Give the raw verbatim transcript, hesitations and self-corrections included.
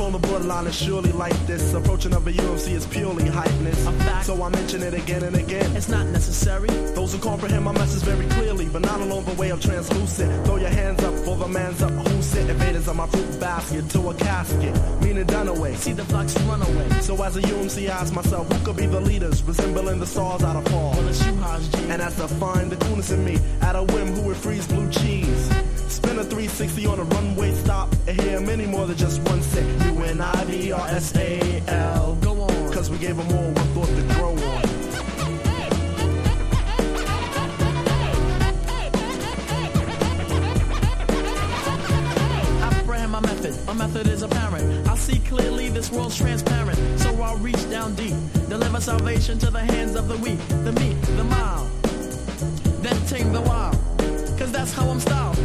on the borderline is surely like this. Approaching of a U M C is purely hypeness. A fact. So I mention it again and again. It's not necessary. Those who comprehend my message very clearly, but not along the way of translucent. Throw your hands up for the man's up. Who's it? Invaders of my fruit basket to a casket, meaning done away. See the flux run away. So as a U M C, I ask myself, who could be the leaders, resembling the stars out of fall? Well, it's you, Haj G. And as to find the coolness in me, at a whim, who would freeze blue cheese? Spin a three sixty on a runway stop, and hear many more than just one set. U N I D R S A L. Go on. Cause we gave them all one thought to grow on. Apprehend my method. My method is apparent. I see clearly this world's transparent. So I'll reach down deep. Deliver salvation to the hands of the weak, the meek, the mild. Then tame the wild. Cause that's how I'm styled.